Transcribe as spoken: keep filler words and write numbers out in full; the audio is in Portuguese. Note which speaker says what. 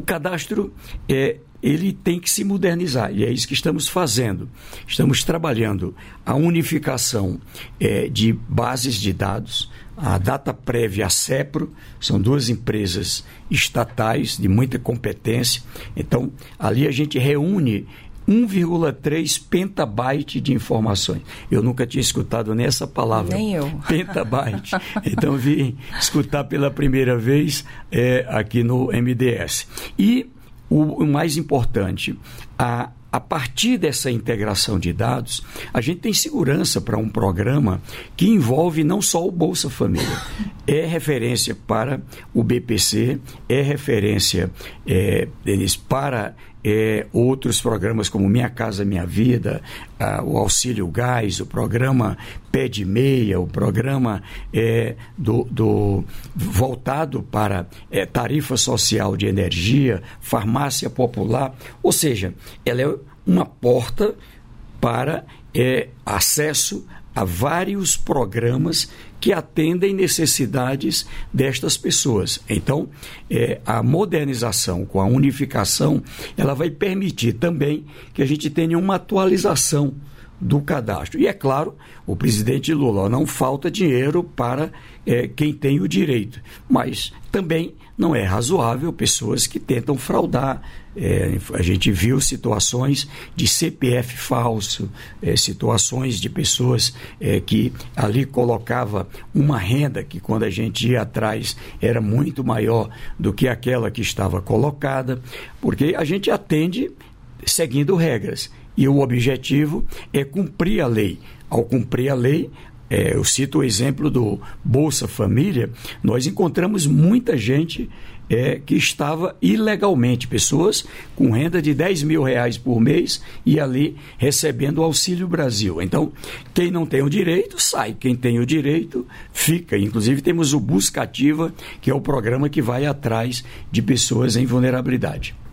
Speaker 1: cadastro é, ele tem que se modernizar, e é isso que estamos fazendo. Estamos trabalhando a unificação é, de bases de dados, a Dataprev e a Cepro, são duas empresas estatais de muita competência. Então, ali a gente reúne um vírgula três petabyte de informações. Eu nunca tinha escutado nessa palavra.
Speaker 2: Nem eu.
Speaker 1: Petabyte. Então, vim escutar pela primeira vez é, aqui no M D S. E o, o mais importante, a A partir dessa integração de dados, a gente tem segurança para um programa que envolve não só o Bolsa Família, é referência para o B P C, é referência é, eles para é, outros programas como Minha Casa Minha Vida, a, o Auxílio Gás, o programa Pé de Meia, o programa é, do, do, voltado para é, tarifa social de energia, farmácia popular, ou seja, ela é uma porta para é, acesso a vários programas que atendem necessidades destas pessoas. Então, é, a modernização com a unificação, ela vai permitir também que a gente tenha uma atualização do cadastro. E é claro, o presidente Lula, não falta dinheiro para é, quem tem o direito, mas também não é razoável pessoas que tentam fraudar. É, a gente viu situações de C P F falso, é, situações de pessoas é, que ali colocava uma renda que quando a gente ia atrás era muito maior do que aquela que estava colocada, porque a gente atende seguindo regras e o objetivo é cumprir a lei. Ao cumprir a lei, É, eu cito o exemplo do Bolsa Família, nós encontramos muita gente é, que estava ilegalmente, pessoas com renda de dez mil reais por mês e ali recebendo o Auxílio Brasil. Então, quem não tem o direito, sai. Quem tem o direito, fica. Inclusive, temos o Busca Ativa, que é o programa que vai atrás de pessoas em vulnerabilidade.